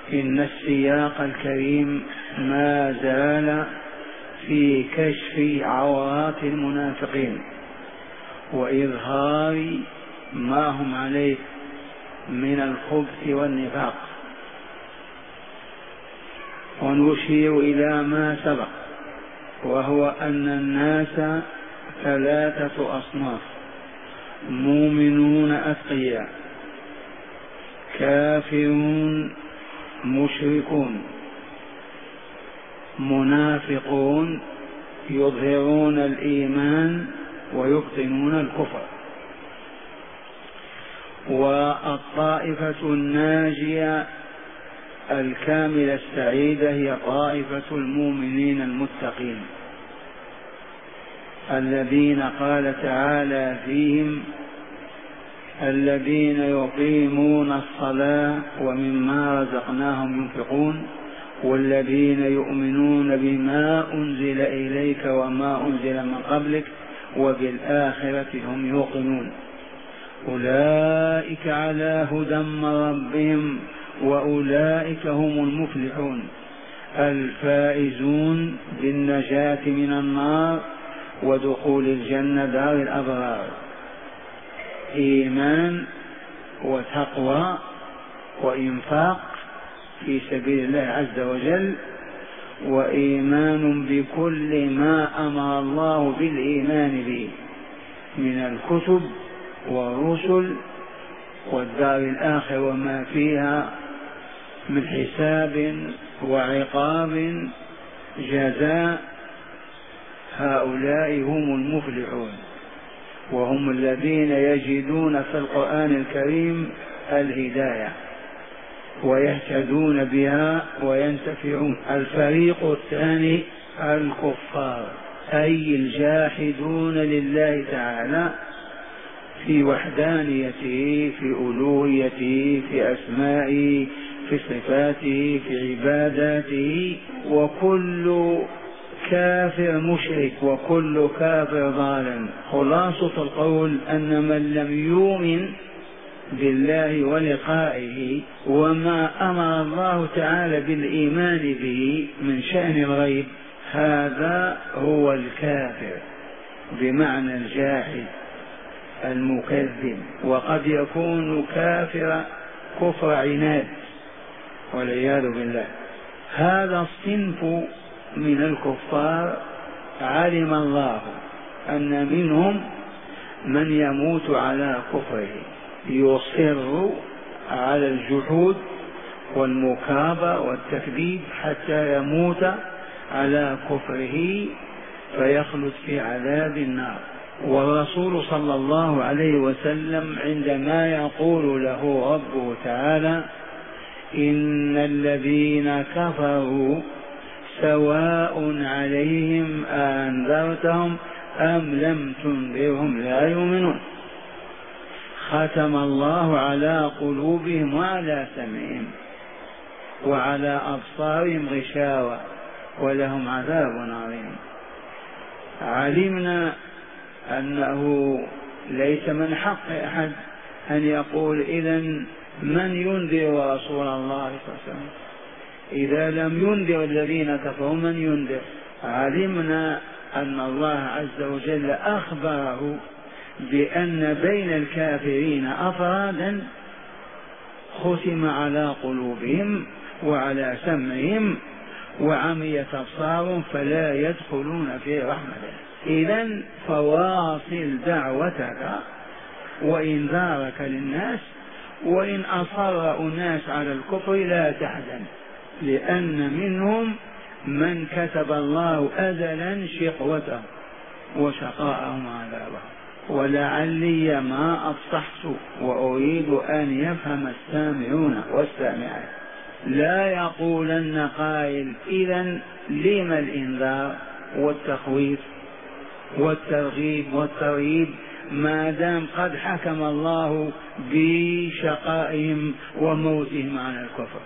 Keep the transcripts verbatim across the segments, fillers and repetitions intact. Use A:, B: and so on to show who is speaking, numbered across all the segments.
A: إن السياق الكريم ما زال في كشف عورات المنافقين وإظهار ما هم عليه من الخبث والنفاق، ونشير إلى ما سبق، وهو أن الناس ثلاثة أصناف: مؤمنون أتقياء، كافرون مشركون، منافقون يظهرون الإيمان ويبطنون الكفر. والطائفة الناجية الكاملة السعيدة هي طائفة المؤمنين المتقين الذين قال تعالى فيهم: الذين يقيمون الصلاة ومما رزقناهم ينفقون والذين يؤمنون بما أنزل إليك وما أنزل من قبلك وبالآخرة هم يوقنون أولئك على هدى من ربهم وأولئك هم المفلحون الفائزون بالنجاة من النار ودخول الجنة دار الأبرار. إيمان وتقوى وإنفاق في سبيل الله عز وجل، وإيمان بكل ما أمر الله بالإيمان به من الكتب والرسل والدار الآخرة وما فيها من حساب وعقاب جزاء. هؤلاء هم المفلحون، وهم الذين يجدون في القرآن الكريم الهداية ويهتدون بها وينتفعون. الفريق الثاني الكفار، أي الجاحدون لله تعالى في وحدانيته، في ألوهيته، في أسمائه، في صفاته، في عباداته. وكل كافر مشرك وكل كافر ظالم. خلاصة القول أن من لم يؤمن بالله ولقائه وما أمر الله تعالى بالإيمان به من شأن الغيب، هذا هو الكافر بمعنى الجاحد المكذب. وقد يكون كافر كفر عناد والعياذ بالله. هذا الصنف من الكفار علم الله أن منهم من يموت على كفره، يصر على الجحود والمكابرة والتكذيب حتى يموت على كفره فيخلد في عذاب النار. والرسول صلى الله عليه وسلم عندما يقول له ربه تعالى: إن الذين كفروا سواء عليهم أنذرتهم أم لم تنذرهم لا يؤمنون، ختم الله على قلوبهم وعلى سمعهم وعلى أبصارهم غشاوة ولهم عذاب عظيم. علمنا أنه ليس من حق أحد أن يقول إذن من ينذر رسول الله صلى الله عليه وسلم؟ إذا لم ينذر الذين كفروا من ينذر؟ علمنا أن الله عز وجل أخبره بأن بين الكافرين أفرادا ختم على قلوبهم وعلى سمعهم وعميت أبصارهم فلا يدخلون في رحمته. إذن فواصل دعوتك وإنذارك للناس، وإن أصر أناس على الكفر لا تحزن، لأن منهم من كتب الله أزلا شقوته وشقاءهم عذابه. ولعلي ما أفصحت وأريد أن يفهم السامعون والسامعات. لا يقولن قائل: إذن لم الإنذار والتخويف والترغيب والترهيب ما دام قد حكم الله بشقائهم وموتهم على الكفر؟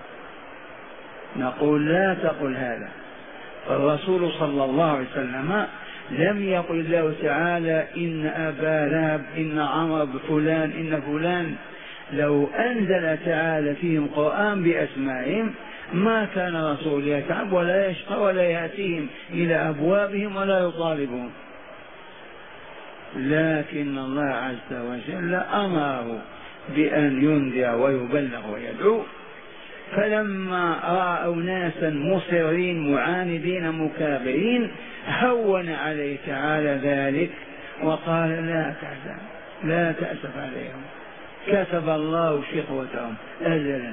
A: نقول: لا تقل هذا. فالرسول صلى الله عليه وسلم لم يقل الله تعالى: إن أبا لهب، إن عمرو فلان، إن فلان. لو أنزل تعالى فيهم قرآن بأسمائهم ما كان رسول يتعب ولا يشقى ولا يأتيهم إلى أبوابهم ولا يطالبهم، لكن الله عز وجل أمره بأن ينذر ويبلغ ويدعو. فلما رأوا ناسا مصرين معاندين مكابرين هون عليه تعالى ذلك وقال لا تحزن لا تأسف عليهم، كتب الله شقوتهم أجلا.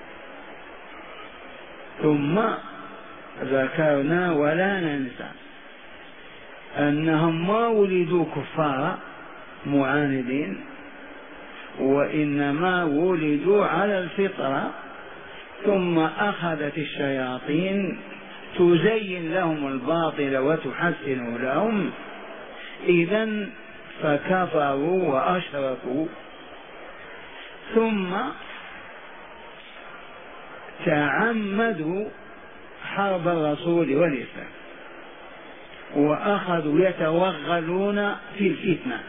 A: ثم ذكرنا ولا ننسى أنهم ما ولدوا كفارا معاندين، وإنما ولدوا على الفطرة، ثم أخذت الشياطين تزين لهم الباطل وتحسن لهم، إذن فكفروا وأشركوا. ثم تعمدوا حرب الرسول والإسلام وأخذوا يتوغلون في الفتنة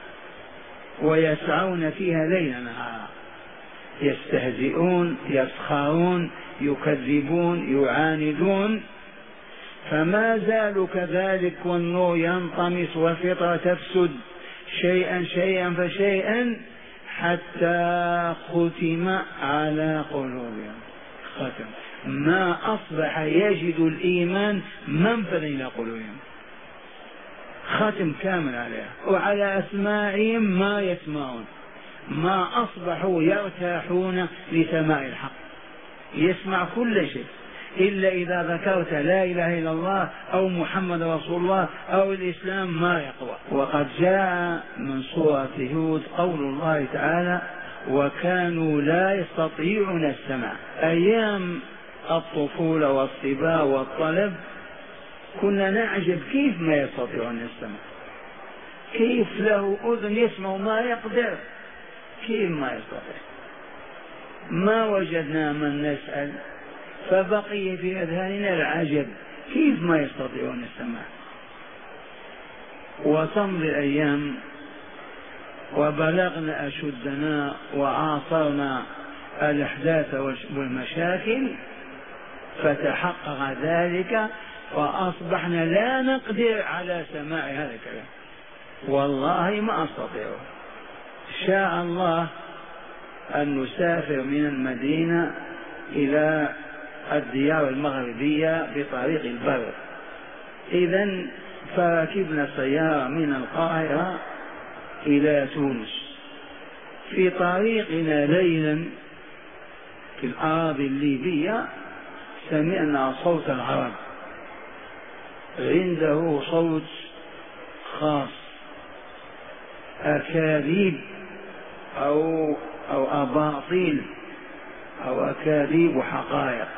A: ويسعون فيها ليل نهارا، يستهزئون يسخرون يكذبون يعاندون، فما زالوا كذلك والنور ينطمس والفطرة تفسد شيئا شيئا فشيئا حتى ختم على قلوبهم. ختم ما أصبح يجد الإيمان منفذا إلى قلوبهم، ختم كامل عليها، وعلى أسماعهم ما يسمعون، ما أصبحوا يرتاحون لسماع الحق، يسمع كل شيء إلا إذا ذكرت لا إله إلا الله أو محمد رسول الله أو الإسلام ما يقوى. وقد جاء من سورة هود قول الله تعالى وكانوا لا يستطيعون السمع. أيام الطفولة والصبا والطلب كنا نعجب كيف ما يستطيعون السمع، كيف له أذن يسمع ما يقدر، كيف ما يستطيع. ما وجدنا من نسأل فبقي في أذهاننا العجب كيف ما يستطيعون السمع. وتمضي الأيام وبلغنا أشدنا وعاصرنا الأحداث والمشاكل فتحقق ذلك، فأصبحنا لا نقدر على سماع هذا الكلام، والله ما أستطيع. شاء الله أن نسافر من المدينة إلى الديار المغربية بطريق البر، إذن فركبنا سيارة من القاهرة إلى تونس. في طريقنا ليلا في الأراضي الليبية سمعنا صوت العرب، عنده صوت خاص، أكاذيب أو أو أباطيل أو أكاذيب وحقائق.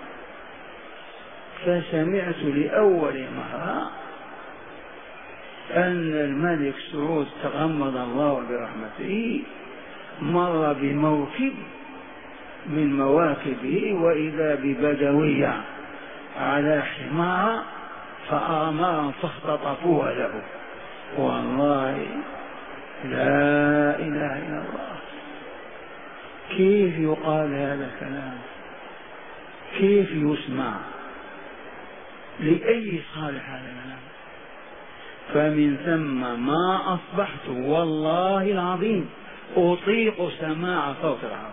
A: فسمعت لأول مرة أن الملك سعود تغمد الله برحمته مر بموكب من مواكبه وإذا ببدوية على حمار فآمرهم فاختطفوها له. والله لا إله إلا الله، كيف يقال هذا الكلام؟ كيف يسمع؟ لأي صالح هذا الكلام؟ فمن ثم ما أصبحت والله العظيم أطيق سماع صوت العرب.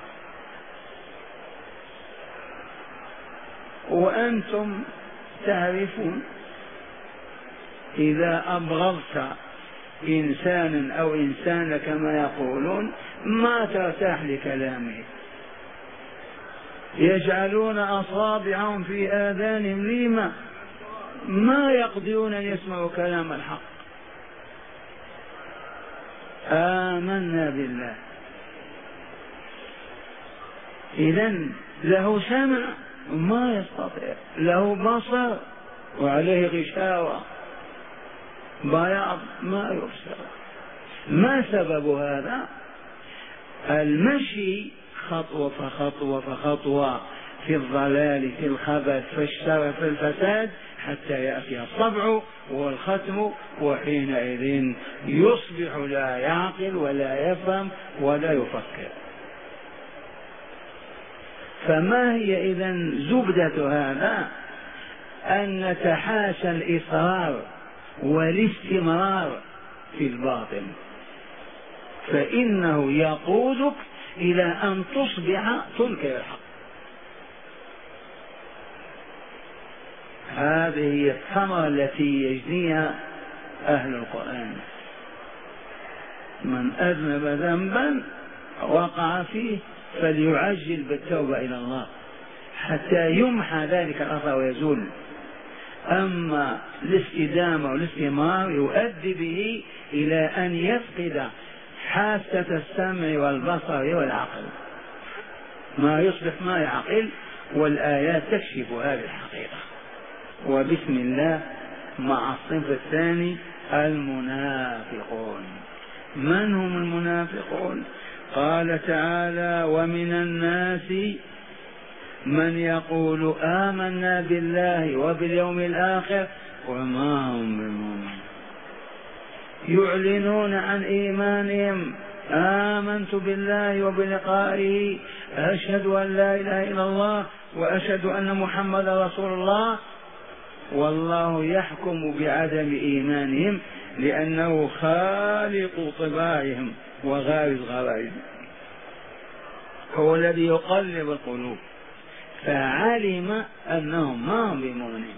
A: وأنتم تعرفون إذا أبغضت إنسانا أو إنسان كما يقولون ما ترتاح لكلامه، يجعلون أصابعهم في آذانهم لما ما يقدرون أن يسمعوا كلام الحق. آمنا بالله. إذن له سمع ما يستطيع، له بصر وعليه غشاوة بياض ما يبصر. ما سبب هذا؟ المشي خطوة فخطوة فخطوة في الضلال في الخبث في الشر في الفساد حتى يأتي الصبع والختم، وحينئذ يصبح لا يعقل ولا يفهم ولا يفكر. فما هي إذن زبدة هذا؟ أن نتحاشى الإصرار والاستمرار في الباطل، فإنه يقودك إلى أن تصبح تنكر الحق. هذه هي الثمرة التي يجنيها أهل القرآن. من أذنب ذنبا وقع فيه فليعجل بالتوبة إلى الله حتى يمحى ذلك الأثر ويزول. أما الاستدامة والاستمرار يؤدي به إلى أن يفقد حاسة السمع والبصر والعقل، ما يصبح ما يعقل، والآيات تكشف هذه الحقيقة. وبسم الله مع الصنف الثاني المنافقون. من هم المنافقون؟ قال تعالى: ومن الناس من يقول آمنا بالله وباليوم الآخر وما هم بمؤمنين. يعلنون عن إيمانهم: آمنت بالله وبلقائه، أشهد أن لا إله إلا الله وأشهد أن محمد رسول الله، والله يحكم بعدم إيمانهم لأنه خالق طباعهم وغارز غرائزهم، هو الذي يقلب القلوب، فعلم أنهم ما هم بمؤمنين.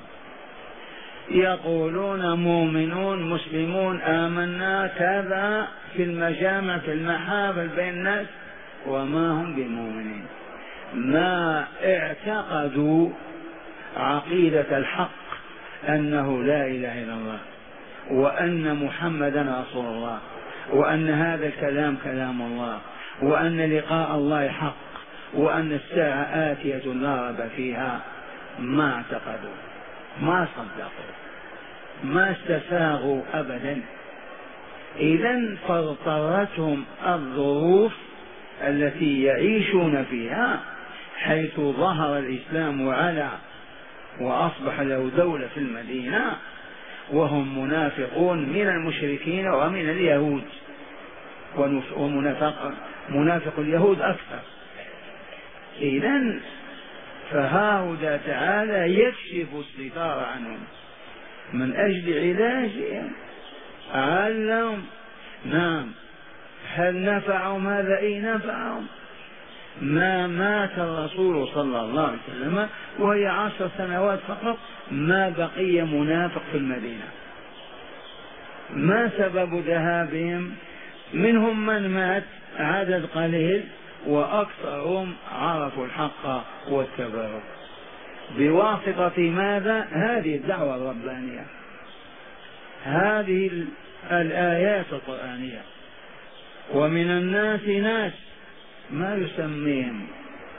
A: يقولون مؤمنون مسلمون آمنا كذا في المجامع في المحافل بين الناس وما هم بمؤمنين، ما اعتقدوا عقيدة الحق أنه لا إله إلا الله وأن محمدا رسول الله وأن هذا الكلام كلام الله وأن لقاء الله حق وأن الساعة آتية لا ريب فيها. ما اعتقدوا، ما صدقوا، ما استساغوا أبدا. إذن فاضطرتهم الظروف التي يعيشون فيها، حيث ظهر الإسلام وعلى وأصبح له دولة في المدينة، وهم منافقون من المشركين ومن اليهود، ومنافق منافق اليهود أكثر. إذن فهاهدى تعالى يكشف الستار عنهم من أجل علاجهم. علم نعم. هل نفعهم هذا؟ إيه نفعهم. ما مات الرسول صلى الله عليه وسلم وهي عشر سنوات فقط، ما بقي منافق في المدينة. ما سبب ذهابهم؟ منهم من مات عدد قليل، وأكثرهم عرفوا الحق واتبعوه بواسطة ماذا؟ هذه الدعوة الربانية، هذه الآيات القرآنية. ومن الناس ناس ما يسميهم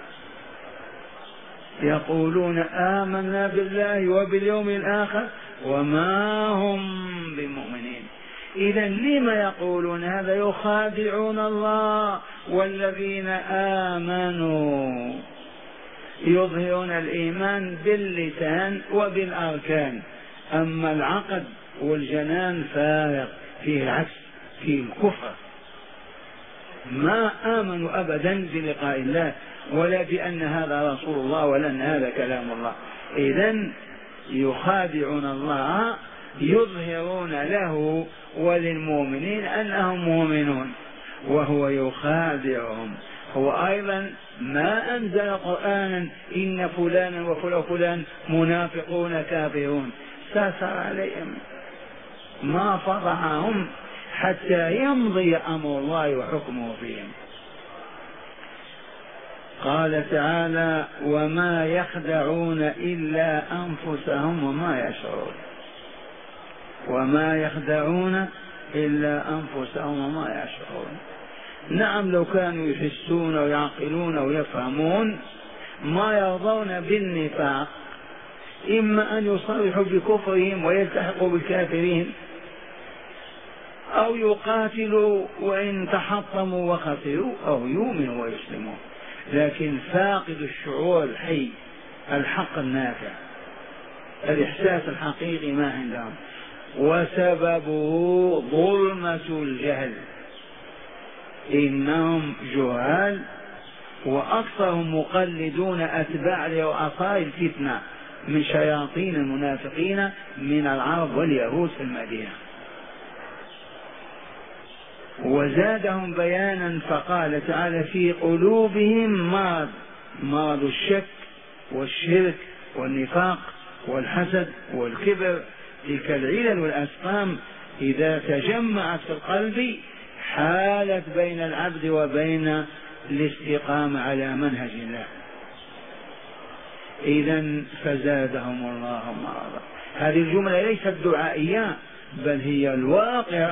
A: يقولون آمنا بالله وباليوم الآخر وما هم بمؤمنين. إذا لما يقولون هذا؟ يخادعون الله والذين آمنوا، يظهرون الإيمان باللسان وبالأركان، أما العقد والجنان فارق، فيه العكس، فيه الكفر. ما آمنوا أبدا بلقاء الله ولا بأن هذا رسول الله ولا أن هذا كلام الله. إذن يخادعون الله، يظهرون له وللمؤمنين أنهم مؤمنون وهو يخادعهم. هو أيضا ما أنزل قرآنا إن فلانا وفلان فلان منافقون كافرون، ساسر عليهم، ما فضحهم حتى يمضي أمر الله وحكمه فيهم. قال تعالى: وما يخدعون إلا أنفسهم وما يشعرون. وما يخدعون إلا أنفسهم وما يشعرون. نعم، لو كانوا يحسون ويعقلون ويفهمون ما يرضون بالنفاق، إما أن يصرحوا بكفرهم ويلتحقوا بالكافرين، أو يقاتلوا وإن تحطموا وخسروا، أو يؤمنوا ويسلموا. لكن فاقد الشعور الحي الحق النافع، الإحساس الحقيقي ما عندهم، وسببه ظلمة الجهل. إنهم جهال وأكثرهم مقلدون أتباع لرؤساء الفتنة من شياطين المنافقين من العرب واليهود في المدينة. وزادهم بيانا فقال تعالى في قلوبهم مرض، مرض الشك والشرك والنفاق والحسد والكبر، تلك العلل والأسقام إذا تجمعت في القلب حالت بين العبد وبين الاستقامة على منهج الله. إذن فزادهم الله مرضا. هذه الجملة ليست دعائية بل هي الواقع.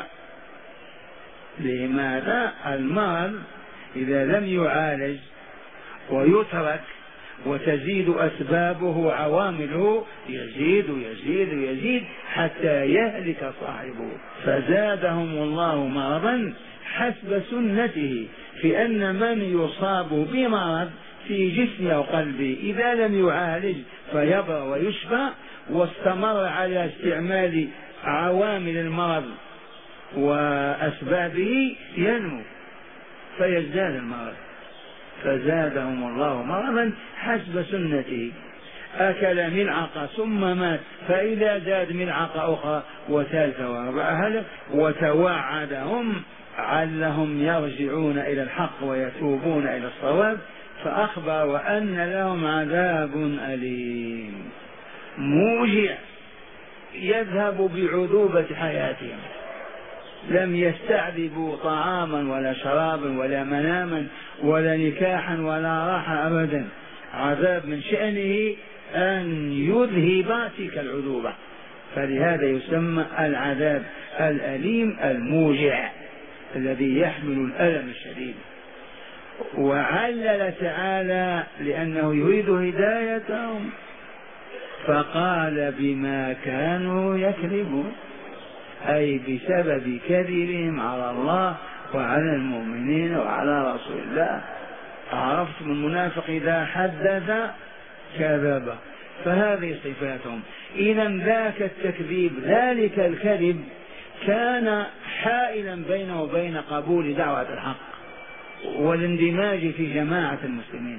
A: لماذا؟ المرض إذا لم يعالج ويترك وتزيد أسبابه وعوامله يزيد ويزيد ويزيد حتى يهلك صاحبه. فزادهم الله مرضا حسب سنته في أن من يصاب بمرض في جسمه أو قلبه إذا لم يعالج فيبرأ ويشفى واستمر على استعمال عوامل المرض وأسبابه ينمو فيزداد المرض. فزادهم الله مرضا حسب سنته. أكل ملعقة ثم مات، فإذا زاد ملعقة أخرى وثالثة ورابعة هلك. وتوعدهم علهم يرجعون إلى الحق ويتوبون إلى الصواب، فأخبر وأن لهم عذاب أليم موجع يذهب بعذوبة حياتهم. لم يستعذبوا طعاما ولا شرابا ولا مناما ولا نكاحا ولا راحة أبدا. عذاب من شأنه أن يذهب تلك العذوبة، فلهذا يسمى العذاب الأليم الموجع الذي يحمل الألم الشديد. وعلل تعالى لأنه يريد هدايتهم فقال بما كانوا يكذبون، أي بسبب كذبهم على الله وعلى المؤمنين وعلى رسول الله. عرفتم المنافق إذا حدث كذب، فهذه صفاتهم. إذا ذاك التكذيب ذلك الكذب كان حائلا بينه وبين قبول دعوة الحق والاندماج في جماعة المسلمين.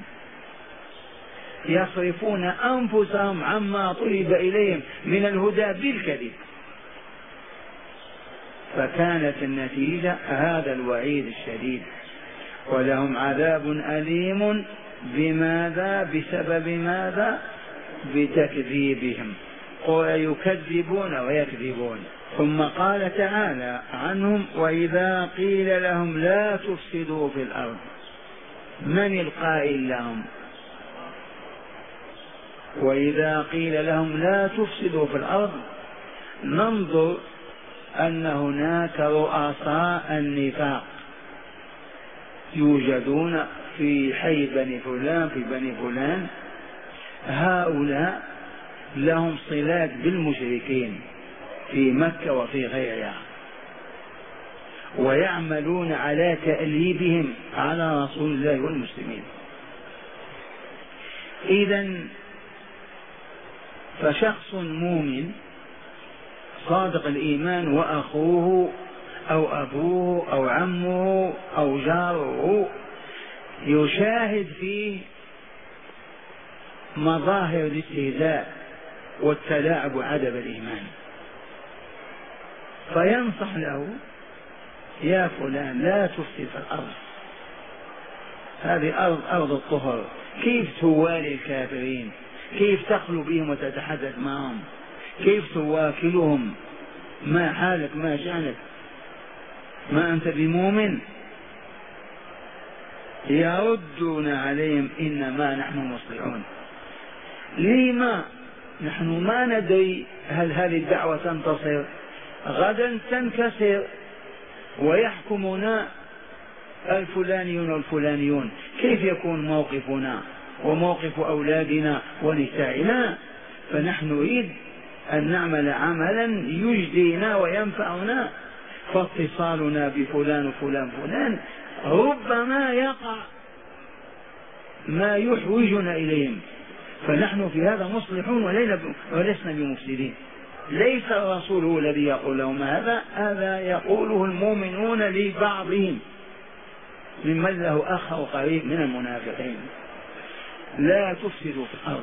A: يصرفون أنفسهم عما طلب إليهم من الهدى بالكذب، فكانت النتيجة هذا الوعيد الشديد. ولهم عذاب أليم بماذا؟ بسبب ماذا؟ بتكذيبهم. ويكذبون ويكذبون. ثم قال تعالى عنهم وإذا قيل لهم لا تفسدوا في الأرض. من القائل لهم؟ وإذا قيل لهم لا تفسدوا في الأرض ننظر أن هناك رؤساء النفاق يوجدون في حي بني فلان في بني فلان. هؤلاء لهم صلات بالمشركين في مكة وفي غيرها ويعملون على تأليبهم على رسول الله والمسلمين. إذن فشخص مؤمن صادق الإيمان وأخوه أو أبوه أو عمه أو جاره يشاهد فيه مظاهر الاستهزاء والتلاعب وعدم الإيمان، فينصح له يا فلان لا تفسد في الأرض، هذه أرض أرض الطهر، كيف توالي الكافرين؟ كيف تخلو بهم وتتحدث معهم؟ كيف تواكلهم؟ ما حالك؟ ما شأنك؟ ما أنت بمؤمن؟ يردون عليهم إنما نحن مصلحون. لما؟ نحن ما ندري هل هذه الدعوة تنتصر؟ غدا تنكسر ويحكمنا الفلانيون والفلانيون، كيف يكون موقفنا وموقف أولادنا ونسائنا؟ فنحن نريد أن نعمل عملا يجدينا وينفعنا، فاتصالنا بفلان وفلان فلان ربما يقع ما يحوجنا إليهم، فنحن في هذا مصلحون ولسنا بمفسدين. ليس الرسول هو الذي يقول لهم هذا، هذا يقوله المؤمنون لبعضهم. ممن له أخ أو قريب من المنافقين. لا تفسدوا في الأرض.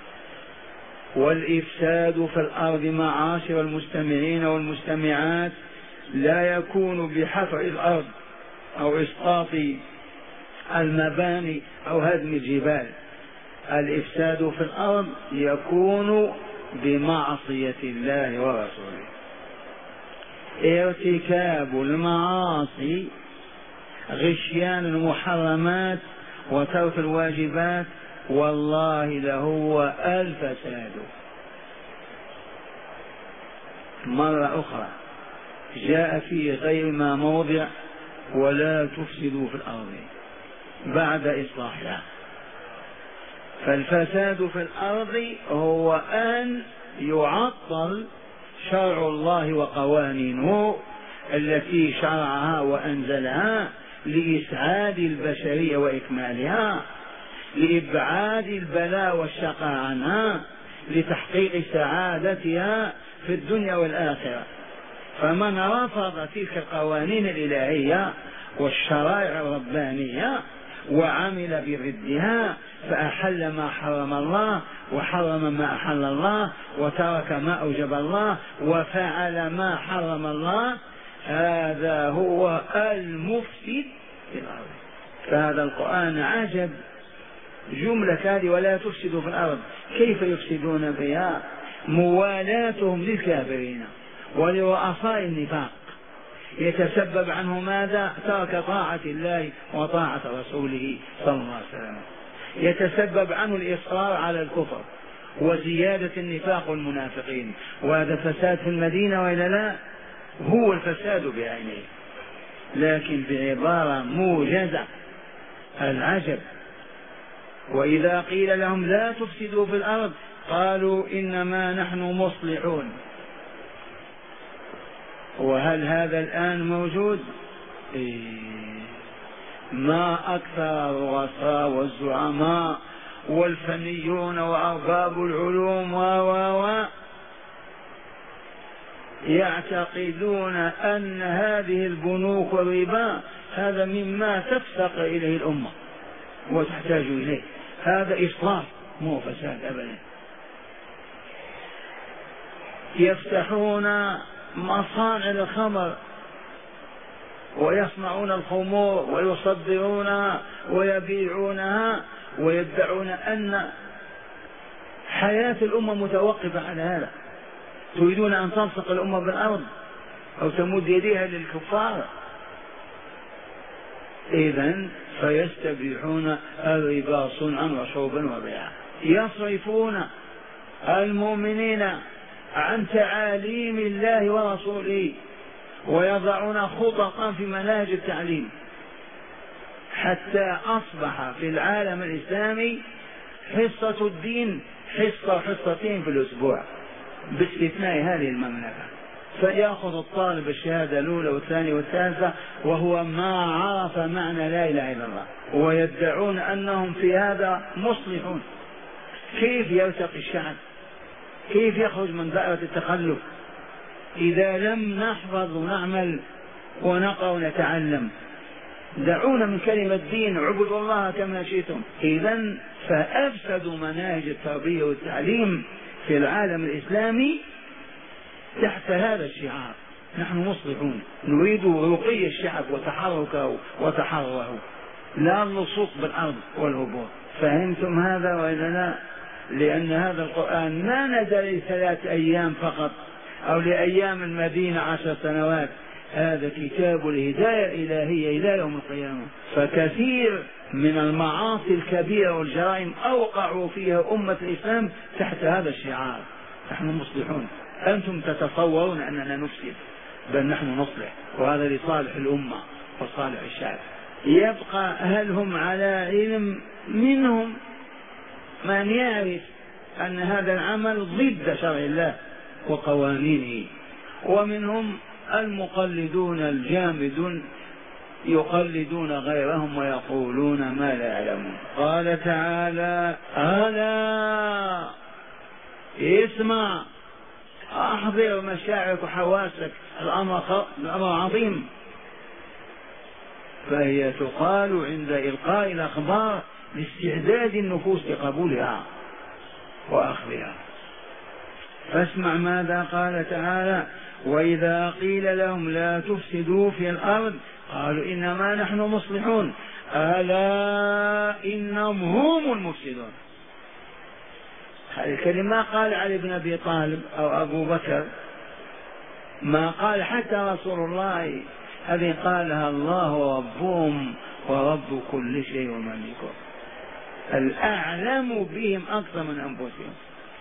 A: والإفساد في الأرض معاشر المستمعين والمستمعات لا يكون بحفر الأرض أو إسقاط المباني أو هدم الجبال. الإفساد في الأرض يكون بمعصية الله ورسوله. ارتكاب المعاصي، غشيان المحرمات وترك الواجبات، والله لهو الفساد. مرة أخرى جاء في غير ما موضع ولا تفسدوا في الأرض بعد إصلاحها. فالفساد في الأرض هو أن يعطل شرع الله وقوانينه التي شرعها وأنزلها لإسعاد البشرية وإكمالها، لإبعاد البلاء والشقاء عنها، لتحقيق سعادتها في الدنيا والآخرة. فمن رفض تلك القوانين الإلهية والشرائع الربانية وعمل بضدها فأحل ما حرم الله وحرم ما أحل الله وترك ما أوجب الله وفعل ما حرم الله، هذا هو المفسد في الأرض. فهذا القرآن عجب، جملة هذه ولا تفسدوا في الأرض، كيف يفسدون فيها؟ موالاتهم للكافرين ولرؤساء النفاق يتسبب عنه ماذا؟ ترك طاعة الله وطاعة رسوله صلى الله عليه وسلم. يتسبب عنه الإصرار على الكفر وزيادة النفاق والمنافقين، وهذا فساد في المدينة وإلا لا؟ هو الفساد بعينه، لكن بعبارة موجزة. العجب. وإذا قيل لهم لا تفسدوا في الأرض قالوا إنما نحن مصلحون. وهل هذا الآن موجود؟ إيه. ما أكثر الرؤساء والزعماء والفنيون وأرباب العلوم و و يعتقدون أن هذه البنوك والربا هذا مما تفتق إليه الأمة وتحتاج إليه، هذا إصلاح مو فساد أبدا. يفتحون مصانع الخمر ويصنعون الخمور ويصدرونها ويبيعونها ويدعون أن حياة الأمة متوقفة على هذا. تريدون أن تلصق الأمة بالأرض أو تمد يديها للكفار؟ إذن فيستبيحون الربا صنعا وشربا وبيعا، يصرفون المؤمنين عن تعاليم الله ورسوله ويضعون خططا في مناهج التعليم، حتى أصبح في العالم الإسلامي حصة الدين حصة حصتين في الأسبوع باستثناء هذه المملكة. فيأخذ الطالب الشهادة الأولى والثانية والثالثة وهو ما عرف معنى لا إله إلا الله، ويدعون أنهم في هذا مصلحون. كيف يرتقي الشعب؟ كيف يخرج من دائرة التخلف إذا لم نحفظ ونعمل ونقرأ ونتعلم؟ دعونا من كلمة دين، اعبدوا الله كما شئتم. إذن فأفسدوا مناهج التربية والتعليم في العالم الإسلامي تحت هذا الشعار، نحن مصلحون، نريد رقي الشعب وتحركه وتحرره، لا اللصوص بالأرض والهبوط. فهمتم هذا وإلا لا؟ لأن هذا القرآن ما نزل لثلاث أيام فقط أو لأيام المدينة عشر سنوات، هذا كتاب الهداية الإلهية إلى يوم القيامة. فكثير من المعاصي الكبيرة والجرائم أوقعوا فيها أمة الإسلام تحت هذا الشعار، نحن مصلحون. أنتم تتصورون أننا نفسد، بل نحن نصلح، وهذا لصالح الأمة وصالح الشعب. يبقى هل هم على علم؟ منهم من يعرف أن هذا العمل ضد شرع الله وقوانينه، ومنهم المقلدون الجامدون يقلدون غيرهم ويقولون ما لا يعلمون. قال تعالى: ألا اسمع، أحضر مشاعرك وحواسك، الأمر الأمر عظيم. فهي تقال عند إلقاء الأخبار لاستعداد النفوس لقبولها وأخذها. فاسمع ماذا قال تعالى: وإذا قيل لهم لا تفسدوا في الأرض قالوا إنما نحن مصلحون ألا إنهم هم المفسدون. هذه الكلمة قال علي بن أبي طالب أو أبو بكر، ما قال حتى رسول الله، هذه قالها الله ربهم ورب كل شيء وملكه، الأعلم بهم أكثر من أنفسهم.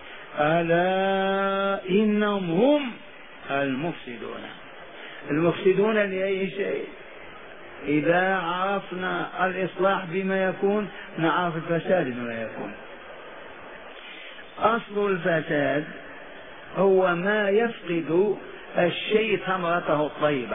A: ألا إنهم هم المفسدون. المفسدون لأي شيء؟ إذا عرفنا الإصلاح بما يكون نعرف الفساد بما يكون. أصل الفساد هو ما يفقد الشيء ثمرته الطيبة.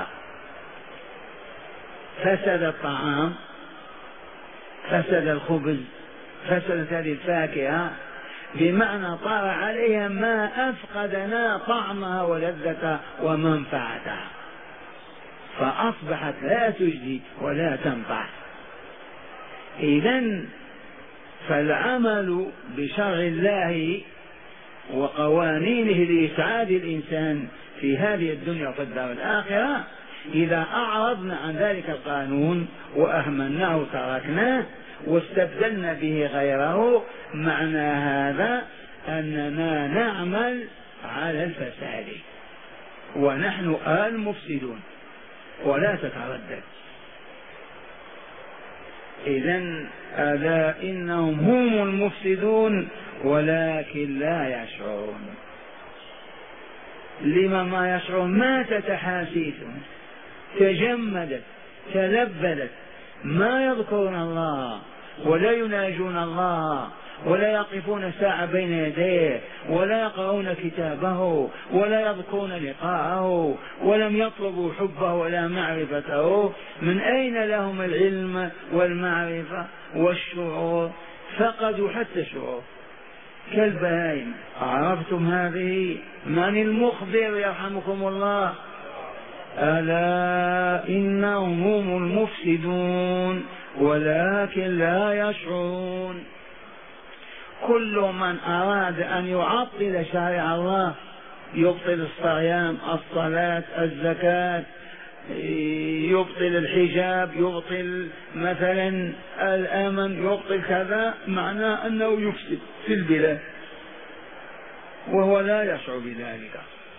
A: فسد الطعام، فسد الخبز، فسدت هذه الفاكهة، بمعنى طار عليها ما أفقدنا طعمها ولذتها ومنفعتها، فأصبحت لا تجدي ولا تنفع. إذن فالعمل بشرع الله وقوانينه لإسعاد الإنسان في هذه الدنيا وفي الدار الآخرة، إذا أعرضنا عن ذلك القانون وأهملناه وتركناه واستبدلنا به غيره، معنى هذا أننا نعمل على الفساد ونحن المفسدون، ولا تتردد. إذن ألا إنهم هم المفسدون ولكن لا يشعرون. لما ما يشعرون؟ ماتت أحاسيسهم، تجمدت، تلبدت، ما يذكرون الله ولا يناجون الله ولا يقفون ساعة بين يديه ولا يقرؤون كتابه ولا يذكرون لقاءه ولم يطلبوا حبه ولا معرفته. من أين لهم العلم والمعرفة والشعور؟ فقدوا حتى الشعور كالبهائم. عرفتم هذه؟ من المخبر يرحمكم الله؟ ألا إنهم هم المفسدون ولكن لا يشعرون. كل من أراد أن يعطل شرع الله، يبطل الصيام، الصلاة، الزكاة، يبطل الحجاب، يبطل مثلا الأمن، يبطل كذا، معناه أنه يفسد في البلاد وهو لا يشعر بذلك.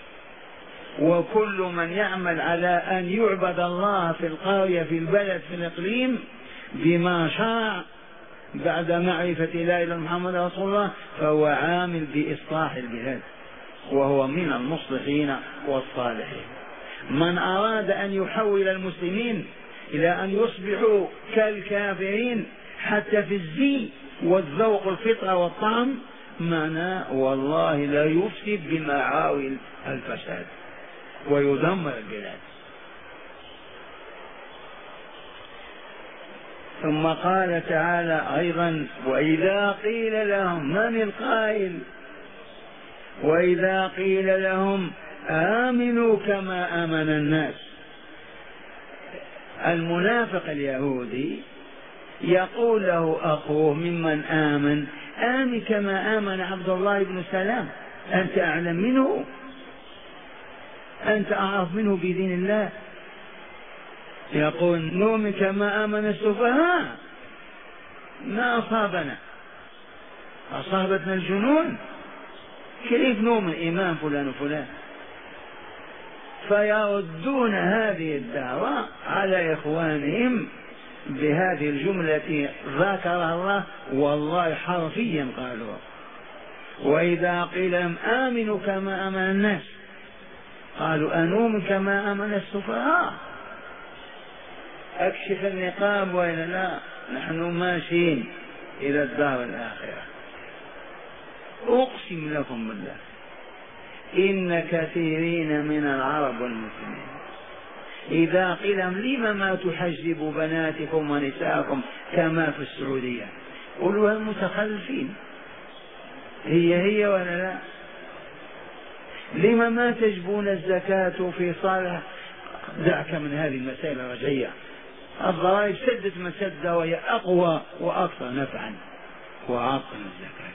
A: وكل من يعمل على أن يعبد الله في القرية، في البلد، في الإقليم بما شاء بعد معرفة لا إله إلا محمد رسول الله، فهو عامل بإصلاح البلاد وهو من المصلحين والصالحين. من أراد أن يحول المسلمين إلى أن يصبحوا كالكافرين حتى في الزي والذوق، الفطرة والطعم، معناه والله لا يفسد بمعاول الفساد ويدمر البلاد. ثم قال تعالى أيضا: وإذا قيل لهم، من القائل؟ وإذا قيل لهم آمنوا كما آمن الناس. المنافق اليهودي يقول له أخوه ممن آمن: آمن كما آمن عبد الله بن سلام، أنت أعلم منه، أنت أعرف منه بدين الله. يقول: نؤمن كما آمن السفهاء، ما أصابنا، أصابتنا الجنون، كيف نؤمن إمام فلان وفلان؟ فيردون هذه الدعوة على إخوانهم بهذه الجملة ذكرها الله، والله حرفيا قالوا: وإذا قيل لهم آمنوا كما آمن الناس قالوا أنؤمن كما آمن السفهاء. أكشف النقاب وإلا لا، نحن ماشيين إلى الدار الآخرة. أقسم لكم بالله إن كثيرين من العرب والمسلمين إذا قيل لهم لم ما تحجب بناتكم ونساءكم كما في السعودية، قولوا المتخلفين، هي هي ولا لا؟ لم ما تجبون الزكاة في صالح؟ دعك من هذه المسائل الرجعية، الضرائب سدت مسدة وهي أقوى وأكثر نفعا وأعطنا الزكاة.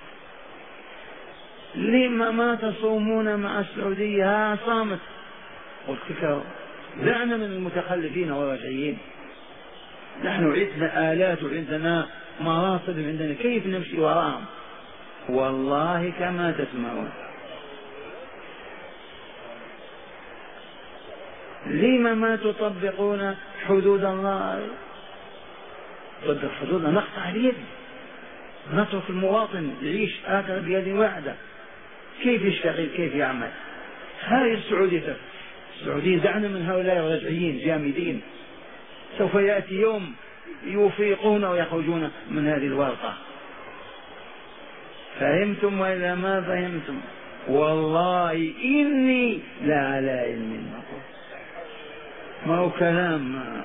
A: لما ما تصومون مع السعودية؟ ها صامت. قلت دعنا من المتخلفين والرجعيين، نحن عندنا آلات وعندنا مراصد عندنا، كيف نمشي وراءهم؟ والله كما تسمعون. لما ما تطبقون حدود الله؟ تطبق حدودنا نقطع اليد، نترك المواطن يعيش آخر بيد واحدة، كيف يشتغل كيف يعمل؟ هذه السعودية. السعودية دعنا من هؤلاء الرجعيين جامدين، سوف يأتي يوم يفيقون ويخرجون من هذه الورطة. فهمتم وإلا ما فهمتم؟ والله إني لعلى علم، ما هو كلام. ما,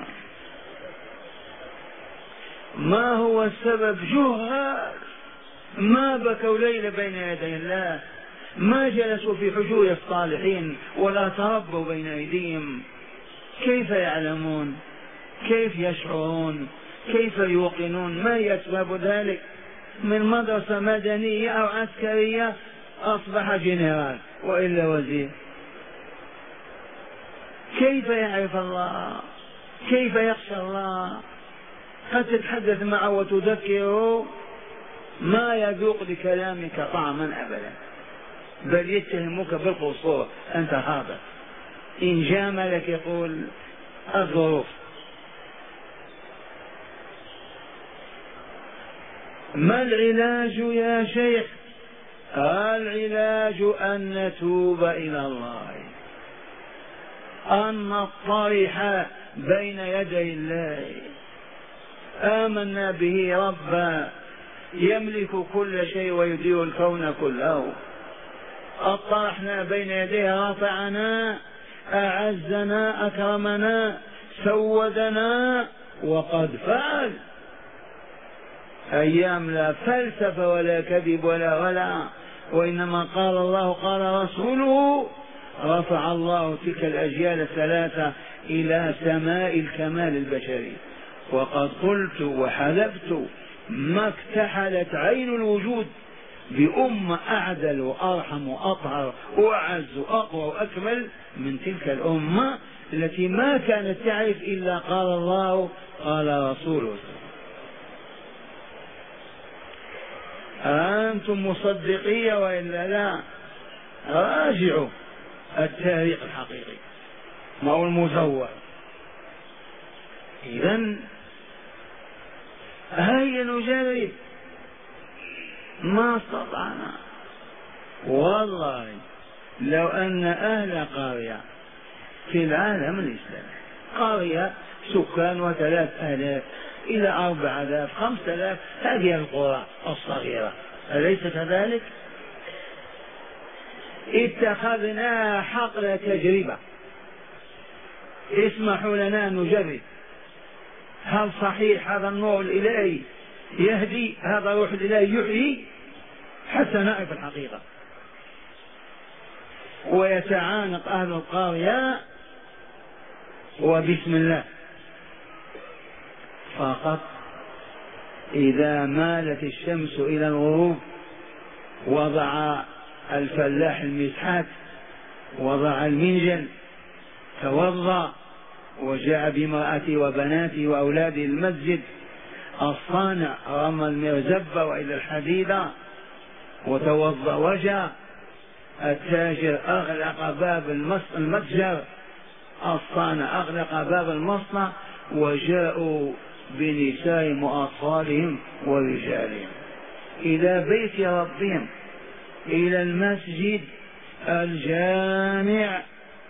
A: ما هو السبب؟ جهال ما بكوا ليلة بين يدي الله، ما جلسوا في حجور الصالحين ولا تربوا بين أيديهم. كيف يعلمون؟ كيف يشعرون؟ كيف يوقنون؟ ما يسبب ذلك؟ من مدرسة مدنية أو عسكرية أصبح جنرال وإلا وزير. كيف يعرف الله؟ كيف يخشى الله؟ قد تتحدث معه وتذكره ما يذوق لكلامك طعما أبدا، بل يتهمك بالقصور، أنت هابط. إن جاملك يقول الظروف. ما العلاج يا شيخ؟ العلاج أن نتوب إلى الله، أن نطرح بين يدي الله. آمنا به ربا يملك كل شيء ويدير الكون كله، اطرحنا بين يديه، رفعنا، أعزنا، أكرمنا، سودنا، وقد فعل. أيام لا فلسفة ولا كذب ولا ولا، وإنما قال الله قال رسوله. رفع الله تلك الأجيال الثلاثة إلى سماء الكمال البشري. وقد قلت وحلفت ما اكتحلت عين الوجود بأمة أعدل وأرحم وأطهر وأعز وأقوى وأكمل من تلك الأمة التي ما كانت تعرف إلا قال الله قال رسوله. أنتم مصدقية وإلا لا؟ راجعوا التاريخ الحقيقي ما هو المزور. إذن هيا نجرب. ما استطعنا. والله لو أن أهل قرية في العالم الإسلامي، قرية سكان وثلاث آلاف إلى أربع آلاف خمس آلاف، هذه القرى الصغيرة، أليس كذلك؟ اتخذنا حقل تجربة، اسمحوا لنا نجرب هل صحيح هذا النور الإلهي يهدي، هذا الروح الإلهي يحيي، حتى نعرف الحقيقة. ويتعانق أهل القرية وبسم الله فقط. إذا مالت الشمس إلى الغروب وضع الفلاح المسحات، وضع المنجل، توضأ وجاء بامرأته وبناته وأولاده المسجد، الصانع رمى المرزبة وإلى الحديدة وتوضأ وجاء، التاجر أغلق باب المتجر، الصانع أغلق باب المصنع، وجاءوا بنسائهم وأطفالهم ورجالهم إلى بيت ربهم، إلى المسجد الجامع،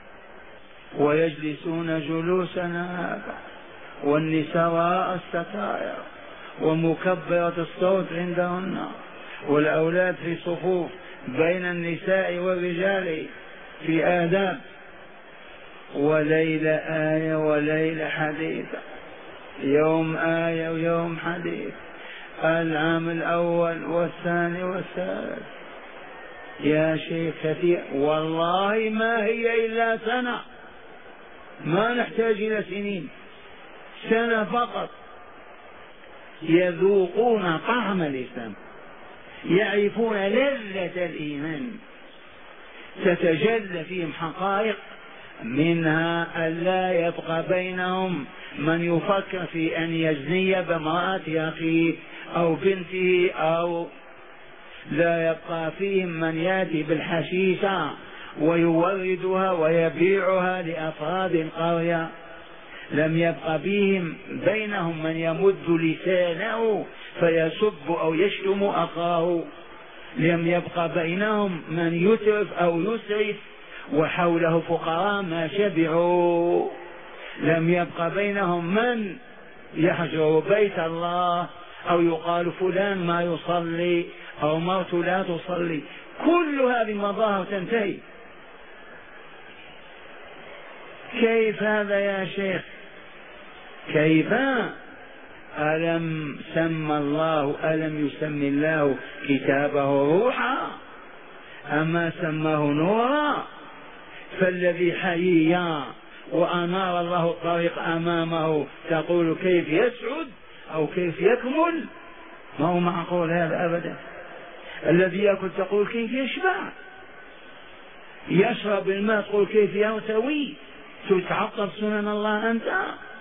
A: ويجلسون جلوسنا هذا، والنساء وراء الستائر ومكبرة الصوت عندهن، والأولاد في صفوف بين النساء والرجال في آداب. وليلة آية وليلة حديثة، يوم آية ويوم حديث، العام الأول والثاني والثالث. يا شيخ كثير والله ما هي إلا سنة، ما نحتاج إلى سنين، سنة فقط يذوقون طعم الإسلام، يعرفون لذة الإيمان، تتجلى فيهم حقائق، منها ألا يبقى بينهم من يفكر في أن يزني بامرأة أخيه أو بنته، أو لا يبقى فيهم من يأتي بالحشيشة ويوردها ويبيعها لأفراد القرية، لم يبقى بهم بينهم من يمد لسانه فيسب أو يشتم أخاه، لم يبقى بينهم من يترف أو يسرف وحوله فقراء ما شبعوا، لم يبقى بينهم من يحجر بيت الله أو يقال فلان ما يصلي أو مرت لا تصلي. كل هذه المظاهر تنتهي. كيف هذا يا شيخ؟ كيف؟ ألم سمى الله ألم يسمي الله كتابه روحا أما سماه نورا؟ فالذي حييا وأنار الله الطريق أمامه تقول كيف يسعد أو كيف يكمل؟ ما هو معقول هذا أبدا. الذي يأكل تقول كيف يشبع، يشرب الماء تقول كيف يرتوي، تتعطل سنن الله أنت؟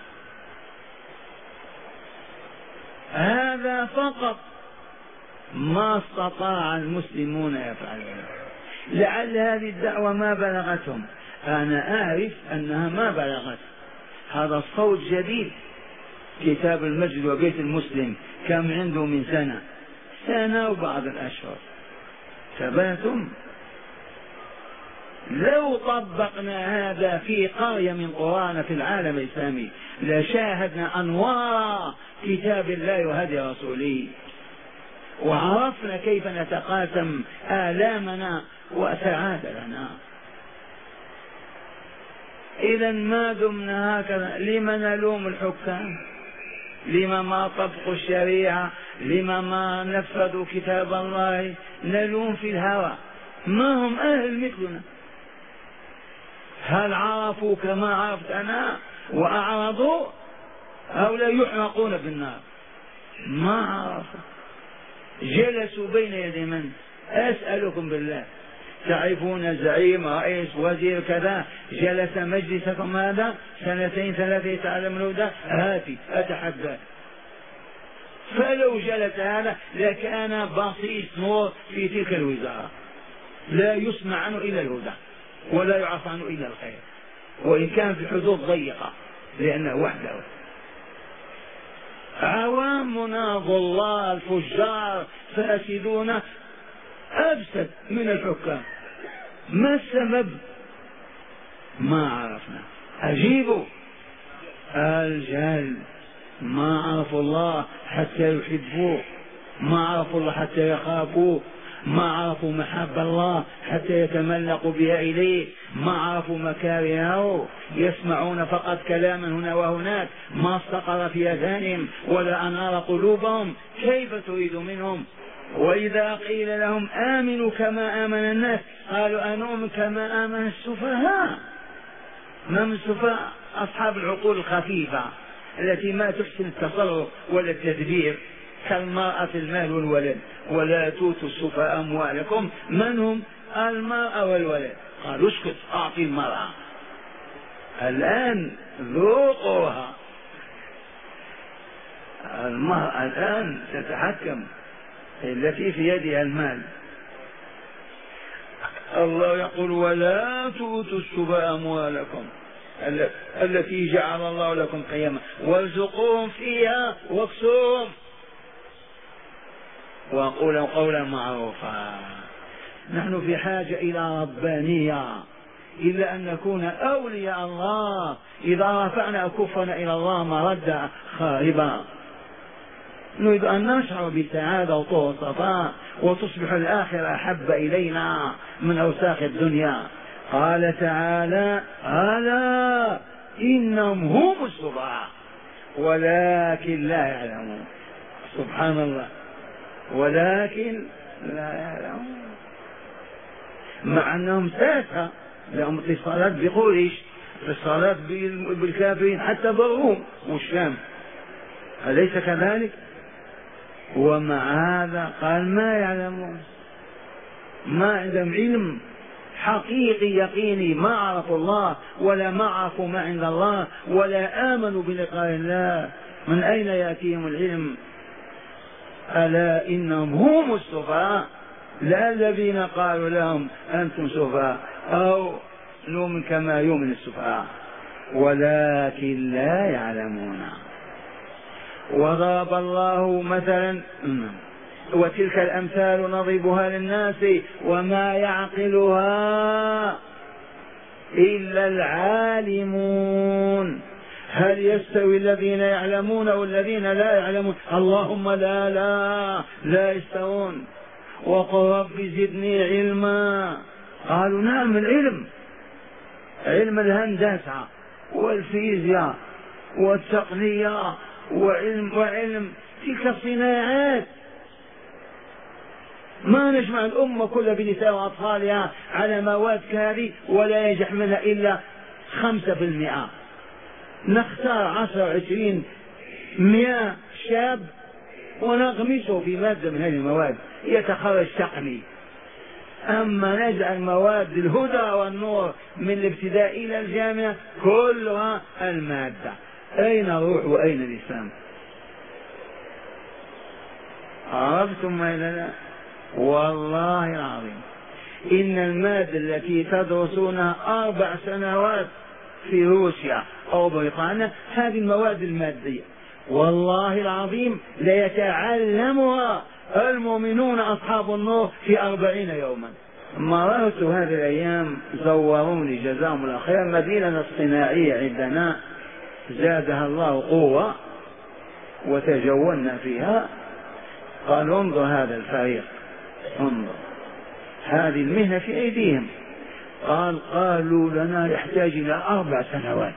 A: هذا فقط ما استطاع المسلمون يفعلون. لعل هذه الدعوة ما بلغتهم، أنا أعرف أنها ما بلغت. هذا الصوت جديد. كتاب المسجد وبيت المسلم كم عنده من سنة سنة وبعض الأشهر. ثباتم لو طبقنا هذا في قرية من قرانا في العالم الإسلامي لشاهدنا أنوار كتاب الله وهدي رسوله، وعرفنا كيف نتقاسم آلامنا وسعادتنا. إذا ما دمنا هكذا لما نلوم الحكام؟ لما ما طبقوا الشريعة؟ لما ما نفذوا كتاب الله؟ نلوم في الهوى. ما هم أهل مثلنا؟ هل عرفوا كما عرفت أنا وأعرضوا؟ هؤلاء يحرقون بالنار. ما عرفوا، جلسوا بين يدي من؟ أسألكم بالله، تعرفون زعيم رئيس وزير كذا جلس مجلسكم هذا سنتين ثلاثة يتعلم الهدى؟ هاتي أتحدى. فلو جلس هذا لكان بصيص نور في تلك الوزارة، لا يسمع عنه إلا الهدى ولا يعرف عنه إلا الخير، وإن كان في حدود ضيقة لأنه وحده. عوامنا ضلال الفجار فاسدون أبسد من الحكام. ما السبب؟ ما عرفنا. أجيبوا الجهل. ما عرفوا الله حتى يحبوه، ما عرفوا الله حتى يخافوه، ما عرفوا محب الله حتى يتملقوا بها إليه، ما عرفوا مكارهه، يسمعون فقط كلاما هنا وهناك ما استقر في أذانهم ولا أنار قلوبهم. كيف تريد منهم؟ وإذا قيل لهم آمنوا كما آمن الناس قالوا أنؤمن كما آمن السفهاء. من السفهاء؟ أصحاب العقول الخفيفة التي ما تحسن التصرف ولا التدبير، كالمرأة المال والولد. ولا توتوا السفهاء أموالكم. من هم؟ المرأة والولد. قالوا اسكت أعطي المرأة. الآن ذوقوها. المرأة الآن تتحكم، التي في يدها المال. الله يقول ولا تؤتوا السفهاء أموالكم التي جعل الله لكم قياما وارزقوهم فيها واكسوهم وقولوا قولا معروفا. نحن في حاجة إلى ربانية، إلا أن نكون أولياء الله. إذا رفعنا كفنا إلى الله مردا خاربا. نريد أن نشعر بسعادة وطهر صفاء وتصبح الآخرة أحب إلينا من أوساخ الدنيا. قال تعالى ألا إنهم هم السفهاء ولكن لا يعلمون. سبحان الله، ولكن لا يعلمون. مع أنهم ساسة لهم اتصالات بقريش، في الصلاة بالكافرين حتى بالروم والشام، أليس كذلك؟ ومع هذا قال ما يعلمون، ما عندهم علم حقيقي يقيني، ما عرفوا الله ولا ما عرفوا ما عند الله ولا آمنوا بلقاء الله. من أين يأتيهم العلم؟ ألا إنهم هم السفهاء، لا الذين قالوا لهم أنتم سفهاء أو نؤمن كما يؤمن السفهاء، ولكن لا يعلمون. وضرب الله مثلا وتلك الأمثال نضربها للناس وما يعقلها إلا العالمون. هل يستوي الذين يعلمون والذين لا يعلمون؟ اللهم لا لا لا يستوون. وقل رب زدني علما، قالوا نعم العلم، علم الهندسة والفيزياء والتقنية وعلم وعلم تلك الصناعات، ما نجمع الأمة كلها بنساء وأطفالها على مواد كهذه ولا ينجح منها إلا خمسة في المئة. نختار عشر عشرين مئة شاب ونغمسه في مادة من هذه المواد يتخرج تقني. أما نجعل مواد الهدى والنور من الابتداء إلى الجامعة كلها المادة، أين الروح وأين الإسلام؟ عرفتم ما لا؟ والله العظيم إن المادة التي تدرسونها أربع سنوات في روسيا أو بريطانيا هذه المواد المادية والله العظيم ليتعلمها المؤمنون أصحاب النور في أربعين يوما. مررت هذه الأيام زوروني جزاهم الله خير مدينة الصناعية عندنا زادها الله قوة وتجولنا فيها، قالوا انظر هذا الفريق، انظر هذه المهنة في أيديهم. قال قالوا لنا يحتاج إلى أربع سنوات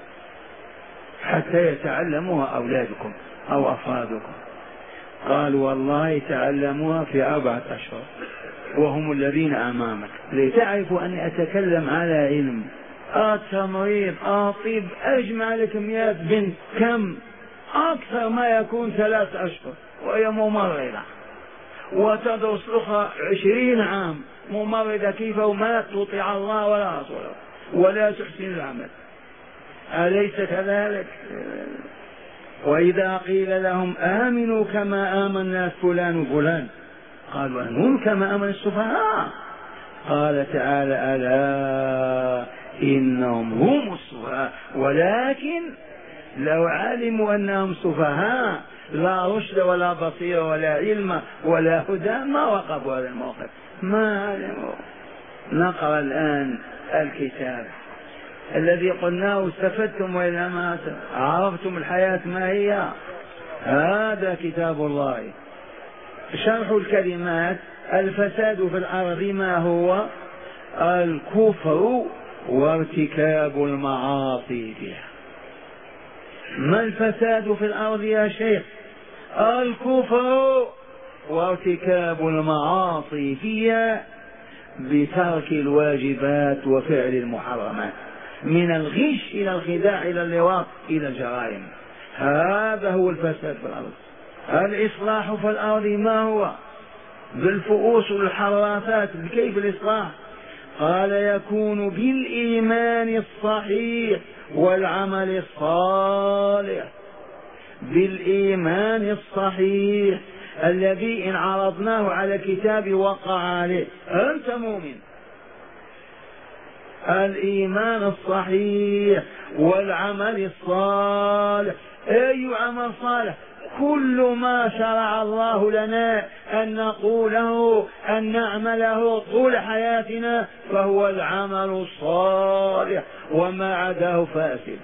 A: حتى يتعلموها أولادكم أو أفرادكم. قالوا والله تعلموها في أربعة أشهر وهم الذين أمامك. لتعرفوا أني أتكلم على علم. التمريض الطب أجمع لكميات بنت كم أكثر ما يكون ثلاث أشهر وهي ممرضة، وتدرس أخرى عشرين عام ممرضة كيف وما تطيع الله ولا رسوله ولا تحسن العمل، أليس كذلك؟ وإذا قيل لهم آمنوا كما آمن الناس فلان وفلان قالوا آمنوا كما آمن السفهاء. قال تعالى ألا إنهم هم السفهاء ولكن لو علموا أنهم سفهاء لا رشد ولا بصيرة ولا علم ولا هدى ما وقفوا هذا الموقف، ما علموا. نقرأ الآن الكتاب الذي قلناه استفدتم وإلا ما عرفتم الحياة ما هي. هذا كتاب الله. شرح الكلمات. الفساد في الأرض ما هو؟ الكفر وارتكاب المعاصي فيها. ما الفساد في الأرض يا شيخ؟ الكفر وارتكاب المعاصي فيها بترك الواجبات وفعل المحرمات، من الغش إلى الخداع إلى اللواط إلى الجرائم. هذا هو الفساد في الأرض. الإصلاح في الأرض ما هو؟ بالفؤوس والحرافات. كيف الإصلاح؟ قال يكون بالإيمان الصحيح والعمل الصالح. بالإيمان الصحيح الذي إن عرضناه على الكتاب وقع عليه أنت مؤمن. الإيمان الصحيح والعمل الصالح. أي عمل صالح؟ كل ما شرع الله لنا أن نقوله أن نعمله طول حياتنا فهو العمل الصالح، وما عداه فاسد.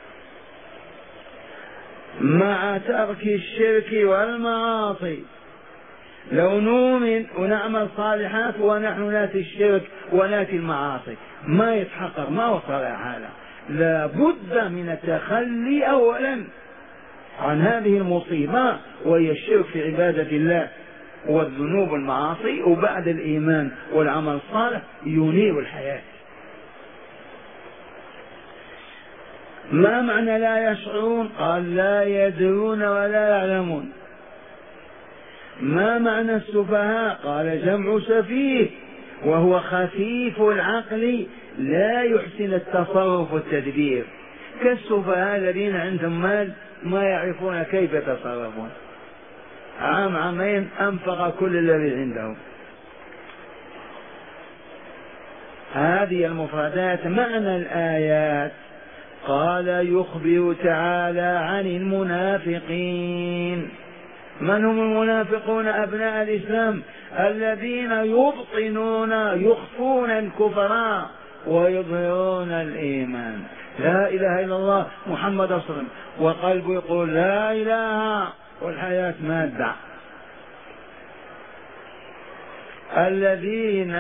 A: مع ترك الشرك والمعاصي. لو نؤمن ونعمل صالحات ونحن ناتي الشرك وناتي المعاصي ما يتحقق، ما وصل هذا. لا بد من التخلي أولا عن هذه المصيبة وهي الشرك في عبادة الله والذنوب والمعاصي، وبعد الإيمان والعمل الصالح ينير الحياة. ما معنى لا يشعرون؟ قال لا يدرون ولا يعلمون. ما معنى السفهاء؟ قال جمع سفيه، وهو خفيف العقل لا يحسن التصرف والتدبير، كالسفهاء الذين عندهم مال ما يعرفون كيف يتصرفون، عام عامين أنفق كل الذي عنده. هذه المفردات. معنى الآيات قال يخبر تعالى عن المنافقين. من هم المنافقون؟ أبناء الإسلام الذين يبطنون يخفون الكفر ويظهرون الإيمان، لا إله إلا الله محمد رسول الله، وقلبه يقول لا إله والحياة مادة. الذين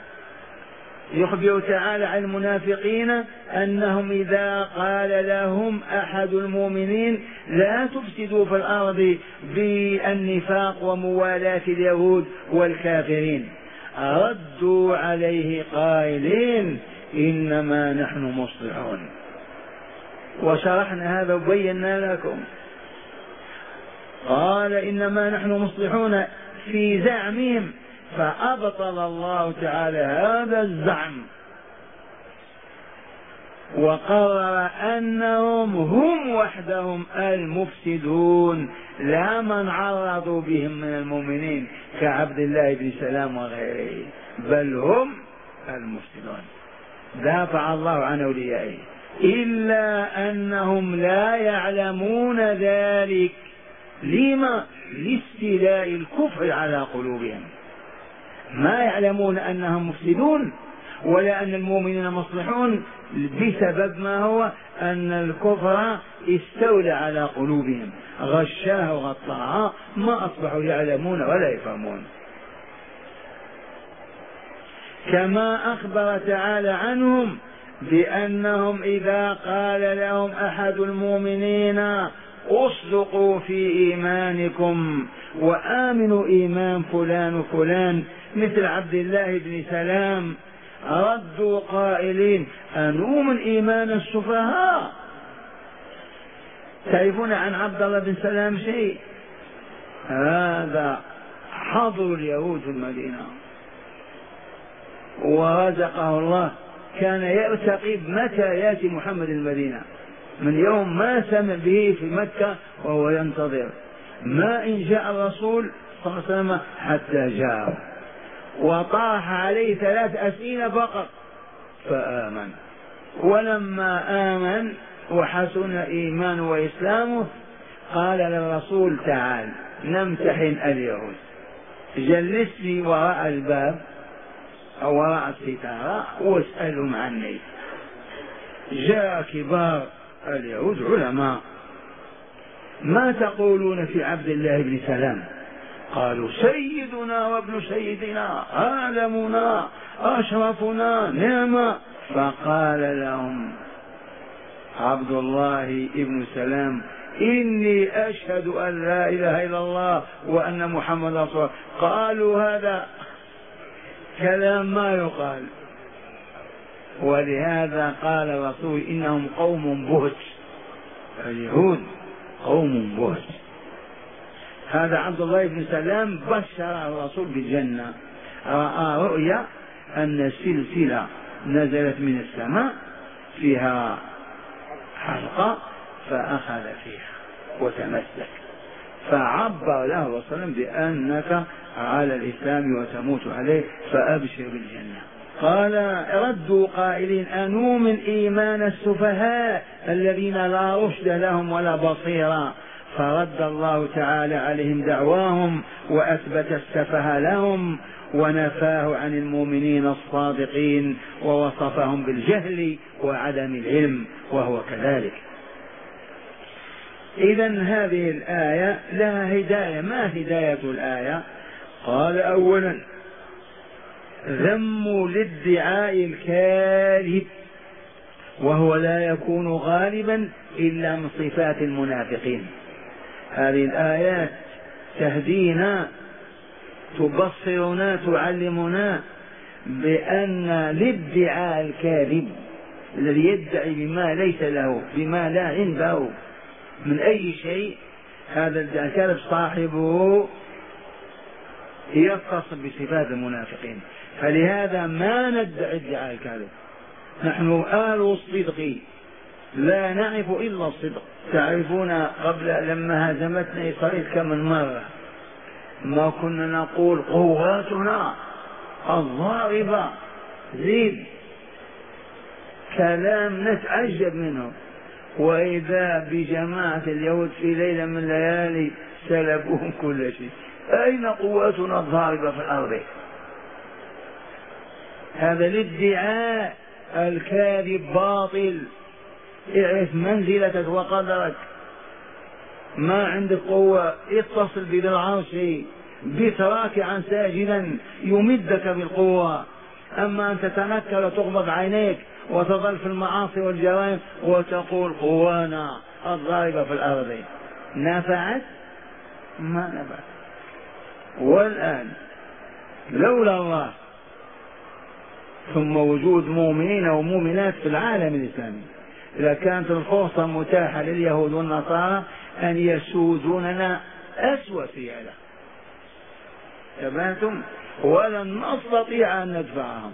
A: يخبر تعالى عن المنافقين أنهم إذا قال لهم أحد المؤمنين لا تفسدوا في الأرض بالنفاق وموالاة اليهود والكافرين، ردوا عليه قائلين إنما نحن مصلحون. وشرحنا هذا وبينا لكم. قال إنما نحن مصلحون في زعمهم، فأبطل الله تعالى هذا الزعم وقرر أنهم هم وحدهم المفسدون، لا من عرضوا بهم من المؤمنين كعبد الله بن سلام وغيره، بل هم المفسدون. دافع الله عن أوليائه، إلا أنهم لا يعلمون ذلك. لما؟ لاستيلاء الكفر على قلوبهم، ما يعلمون أنهم مفسدون ولا أن المؤمنين مصلحون، بسبب ما هو أن الكفر استولى على قلوبهم، غشاه وغطاها، ما أصبحوا يعلمون ولا يفهمون. كما أخبر تعالى عنهم بأنهم إذا قال لهم أحد المؤمنين اصدقوا في إيمانكم وآمنوا إيمان فلان وفلان مثل عبد الله بن سلام، ردوا قائلين أنؤمن إيمان السفهاء. تعرفون عن عبد الله بن سلام شيء؟ هذا حضر اليهود في المدينة ورزقه الله، كان يرتقب متى يأتي محمد المدينة، من يوم ما سمع به في مكة وهو ينتظر، ما إن جاء الرسول صلى الله عليه وسلم حتى جاء، وطاح عليه ثلاث أسئلة فقط فآمن. ولما آمن وحسن إيمانه وإسلامه قال للرسول تعال نمتحن اليهود، جلسني وراء الباب أو وراء الستارة واسألهم عني. جاء كبار اليهود علماء، ما تقولون في عبد الله بن سلام؟ قالوا سيدنا وابن سيدنا، عالمنا، أشرفنا، نعمة. فقال لهم عبد الله بن سلام إني أشهد أن لا إله إلا الله وأن محمد رسول الله. قالوا هذا كلام ما يقال، ولهذا قال الرسول إنهم قوم بهت، اليهود قوم بهت. هذا عبد الله بن سلام بشر الرسول بالجنة، رأى رؤيا أن سلسلة نزلت من السماء فيها حلقة فأخذ فيها وتمسك، فعبر له الرسول صلى الله عليه وسلم بأنك على الإسلام وتموت عليه فأبشر بالجنة. قال ردوا قائلين أنؤمن إيمان السفهاء الذين لا رشد لهم ولا بصيرة، فرد الله تعالى عليهم دعواهم وأثبت السفه لهم ونفاه عن المؤمنين الصادقين ووصفهم بالجهل وعدم العلم وهو كذلك. إذن هذه الآية لها هداية. ما هداية الآية؟ قال أولا ذم الادعاء الكاذب، وهو لا يكون غالبا إلا من صفات المنافقين. هذه الآيات تهدينا تبصرنا تعلمنا بأن الادعاء الكاذب الذي يدعي بما ليس له بما لا عنده من أي شيء، هذا الكاذب صاحبه يتصف بصفات المنافقين. فلهذا ما ندعي ادعاء الكاذب، نحن آل الصدق لا نعرف إلا الصدق. تعرفون قبل لما هزمتنا إسرائيل كم من مرة ما كنا نقول قواتنا الضاربة، زيد كلام نتعجب منه، وإذا بجماعة اليهود في ليلة من الليالي سلبوهم كل شيء. أين قواتنا الضاربة في الأرض؟ هذا الادعاء الكاذب باطل. اعرف منزلتك وقدرك، ما عندك قوة اتصل بذي العرش بت راكعا ساجدا يمدك بالقوة، أما أن تتنكر وتغمض عينيك وتظل في المعاصي والجرائم وتقول قوانا الضاربة في الأرض، نفعت؟ ما نفعت. والآن لولا الله ثم وجود مؤمنين ومؤمنات في العالم الإسلامي لكانت الفرصة متاحة لليهود والنصارى أن يسودوننا أسوأ سيادة، تبعتم، ولن نستطيع أن ندفعهم.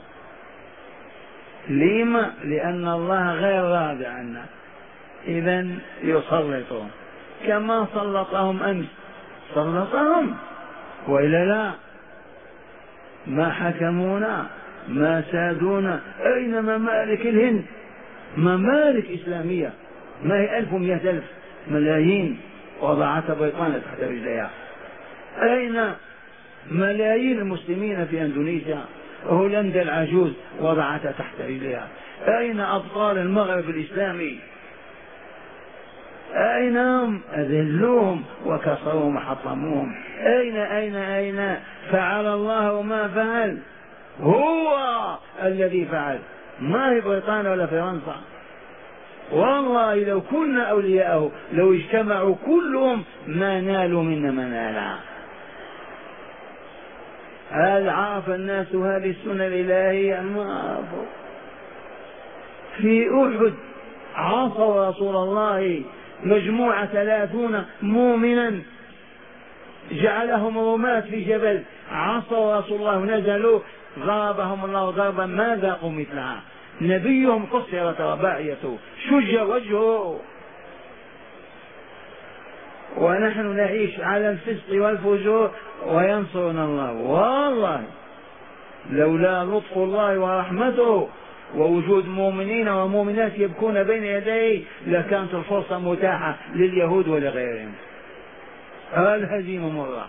A: لما؟ لأن الله غير راضي عنا، إذن يسلطون كما سلطهم أمس، سلطهم وإلا لا، ما حكمونا ما سادونا. أين ممالك الهند؟ ممالك إسلامية ما هي ألف ومئة ألف، ملايين وضعتها بريطانيا تحت رجليها. أين ملايين المسلمين في أندونيسيا؟ هولندا العجوز وضعتها تحت رجليها. أين أبطال المغرب الإسلامي؟ أين هم؟ أذلوهم وكسروهم وحطموهم. أين أين أين فعل الله ما فعل؟ هو الذي فعل، ما هي بريطانيا ولا فرنسا. والله لو كنا أولياءه لو اجتمعوا كلهم ما نالوا منا ما نالا. هل عرف الناس هذه السنة الإلهية؟ ما عرفوا. في أحد عصوا رسول الله مجموعة ثلاثون مؤمنا جعلهم رماة في جبل، عصوا رسول الله نزلوا ضربهم الله ضربا ما ذاقوا مثلها. نبيهم قصرت رباعيته شج وجهه، ونحن نعيش على الفسق والفجور وينصرنا الله. والله لولا لطف الله ورحمته ووجود مؤمنين ومؤمنات يبكون بين يديه لكانت الفرصة متاحة لليهود ولغيرهم. الهزيمة مرة.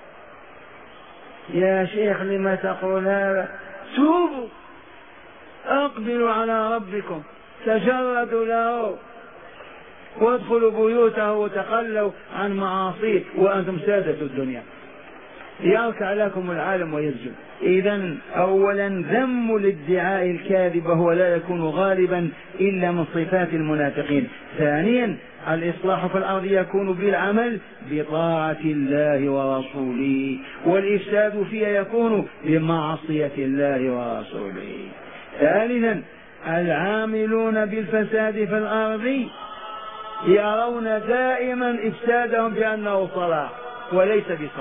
A: يا شيخ لما تقول هذا؟ توبوا، اقبلوا على ربكم، تجردوا له وادخلوا بيوته وتخلوا عن معاصيه وأنتم سادة الدنيا، يركع لكم العالم ويسجد. إذن أولا ذم الادعاء الكاذب هو لا يكون غالبا إلا من صفات المنافقين. ثانيا الإصلاح في الأرض يكون بالعمل بطاعة الله ورسوله، والإفساد فيها يكون بمعصية الله ورسوله. ثالثا العاملون بالفساد في الأرض يرون دائما إفسادهم بأنه صلاح وليس بصلاح.